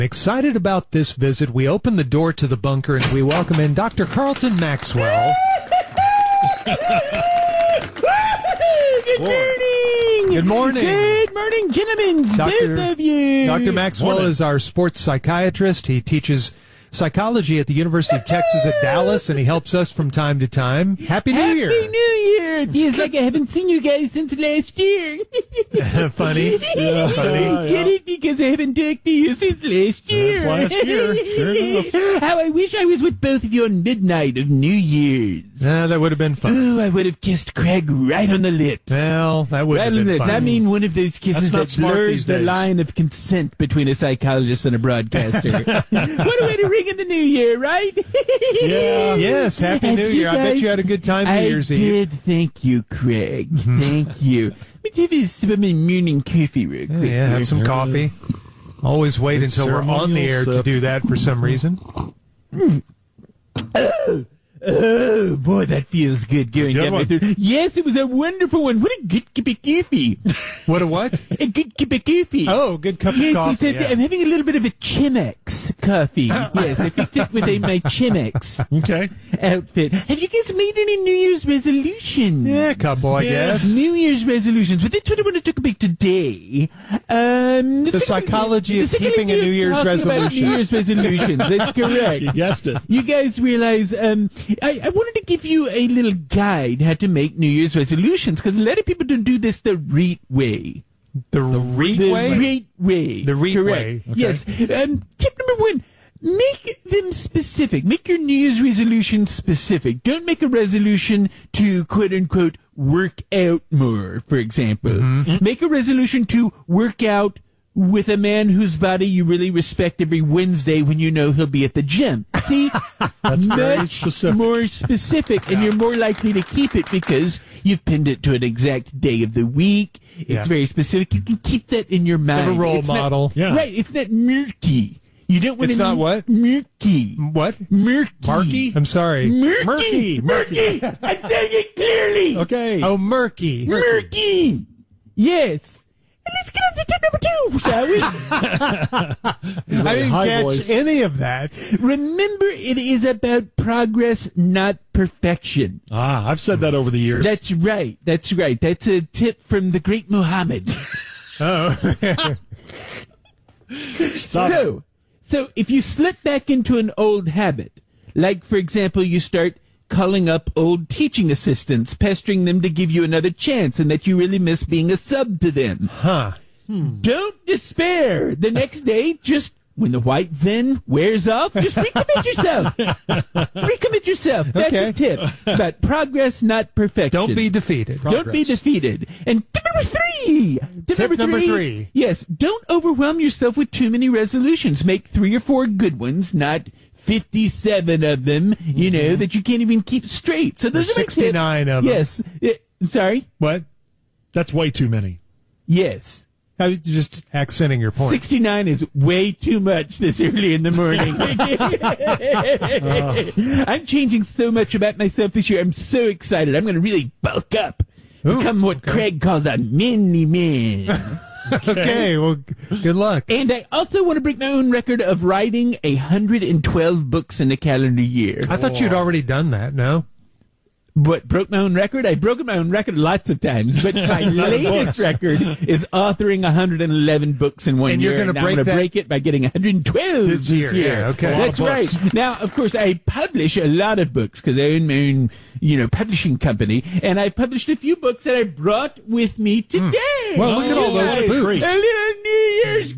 Excited about this visit, we open the door to the bunker and we welcome in Dr. Carlton Maxwell. Good morning! Good morning! Good morning, gentlemen! Both of you! Dr. Maxwell is our sports psychiatrist. He teaches psychology at the University of Texas at Dallas, and he helps us from time to time. Happy New Year! Happy New Year! It feels like I haven't seen you guys since last year. Funny. Funny. Get it? Because I haven't talked to you since last year. Sure enough. How I wish I was with both of you on midnight of New Year's. That would have been fun. Oh, I would have kissed Craig right on the lips. Well, that would have been fun. I mean, one of those kisses That's that not smart blurs these the days. line of consent between a psychologist and a broadcaster. What a way to ring in the new year, right? Yeah. Yes, Happy New Year. I bet you had a good time New Year's Eve. I did. Thank you, Craig. Thank you. Let me give you some of my morning coffee real quick. Yeah, have some coffee. Always wait until we're on the air to sip. do that for some reason. Oh, boy, that feels good going Good down my one. throat. Yes, it was a wonderful one. What a good cup of coffee. What a what? A good cup of coffee. Oh, good cup of Yes, coffee. it's I'm having a little bit of a Chimex coffee. Yes, I picked it with my Chimex Okay. outfit. Have you guys made any New Year's resolutions? Yeah, a couple, I guess. New Year's resolutions, but that's what I want to talk about today. The psychology of keeping a New Year's resolution. New Year's resolutions. That's correct. You guessed it. You guys realize, I wanted to give you a little guide how to make New Year's resolutions, because a lot of people don't do this the right way. The REIT The way? right way. The REIT Correct. way. Okay. Yes. Tip number one, make them specific. Make your New Year's resolution specific. Don't make a resolution to, quote unquote, work out more, for example. Mm-hmm. Make a resolution to work out with a man whose body you really respect every Wednesday when you know he'll be at the gym. See? That's very Much specific. more specific, and you're more likely to keep it because you've pinned it to an exact day of the week. It's Yeah. very specific. You can keep that in your mind. Have a role It's not- model. Yeah. Right. It's not murky. You don't want It's to not what? Murky. What? Murky. Marky? I'm sorry. Murky. Murky. I'm saying it clearly. Okay. Oh, murky. Murky. Yes. And let's get on to tip number 2, shall we? I didn't High catch voice. any of that. Remember, it is about progress, not perfection. I've said that over the years. That's right. That's right. That's a tip from the great Muhammad. Oh. Stop. So if you slip back into an old habit, like, for example, you start calling up old teaching assistants, pestering them to give you another chance and that you really miss being a sub to them. Huh. Don't despair. The next day, just when the white zen wears off, just recommit yourself. Recommit yourself. That's Okay. a tip. It's about progress, not perfection. Don't be defeated. Don't be defeated. And tip number 3. Tip number three. Yes, don't overwhelm yourself with too many resolutions. Make 3 or 4 good ones, not 57 of them, that you can't even keep straight. So those There's are my tips. 69 of them. Yes. Sorry? What? That's way too many. Yes. I was just accenting your point. 69 is way too much this early in the morning. I'm changing so much about myself this year. I'm so excited. I'm going to really bulk up. Become what Craig calls a mini man. Okay, well, good luck. And I also want to break my own record of writing 112 books in a calendar year. I thought you'd already done that, no? What, broke my own record? I've broken my own record lots of times, but my latest record is authoring 111 books in one And year. you're gonna I'm break going to that break it by getting 112 this year. Yeah, okay. That's A lot of right. Now, of course, I publish a lot of books because I own my own, publishing company, and I published a few books that I brought with me today. Well, look at all those Guys, boots. A little New Year's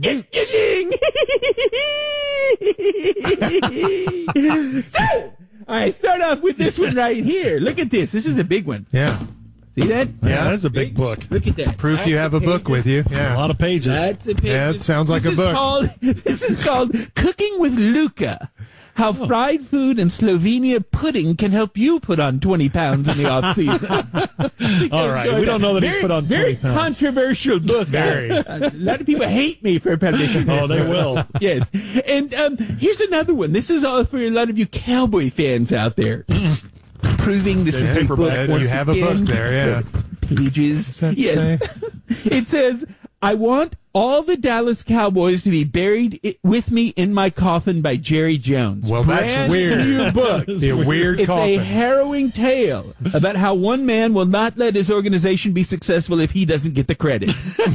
gifting. So, I start off with this one right here. Look at this. This is a big one. Yeah. See that? Yeah, that's a big book. Look at that. Proof you have a book with you. A Yeah. lot of pages. That's a page. Yeah, it sounds like This a is book. This is called Cooking with Luca. How fried food and Slovenia pudding can help you put on 20 pounds in the off season. All right. We don't know that he's put on 20 very pounds. controversial book. Very. A lot of people hate me for publishing this. Oh, they will. Yes. And here's another one. This is all for a lot of you cowboy fans out there. Proving this is a book Paperback. once You have a again. book there, yeah. Pages. that Yes. It says, I want All the Dallas Cowboys to be buried with me in my coffin by Jerry Jones. Well, that's Brand weird. New book. The weird It's coffin. a harrowing tale about how one man will not let his organization be successful if he doesn't get the credit.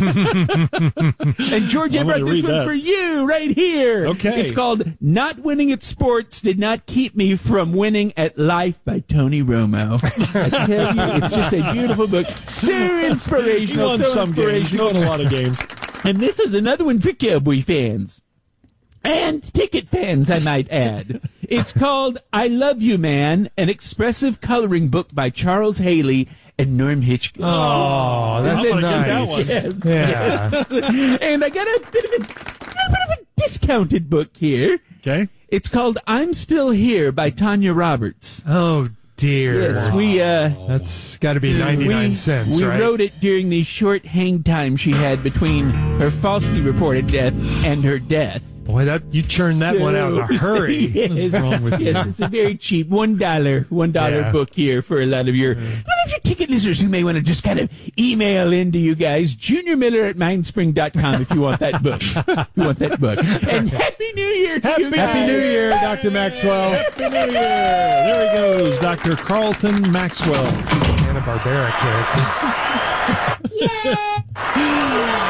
And George, I brought this one for you right here. Okay. It's called Not Winning at Sports Did Not Keep Me from Winning at Life by Tony Romo. I tell you, it's just a beautiful book. So You inspirational. won So some games. You inspirational. won a lot of games. And this is another one for Cowboy fans. And ticket fans, I might add. It's called I Love You, Man, an expressive coloring book by Charles Haley and Norm Hitchcock. Oh, that's I'm gonna get nice. that one. Yeah. And I got a bit of a discounted book here. Okay. It's called I'm Still Here by Tanya Roberts. Oh, dear. Yes, we That's got to be 99 cents, we right? wrote it during the short hang time she had between her falsely reported death and her death. Boy, you churned that one out in a hurry. Yes. What's wrong with you? Yes, it's a very cheap $1 Yeah. book here for a lot of your ticket listeners who may want to just kind of email in to you guys. Junior Miller at mindspring.com if you want that book. And Happy New Year to you guys. Happy New Year, Dr. Maxwell. Happy New Year. There he goes, Dr. Carlton Maxwell. Hanna-Barbera character.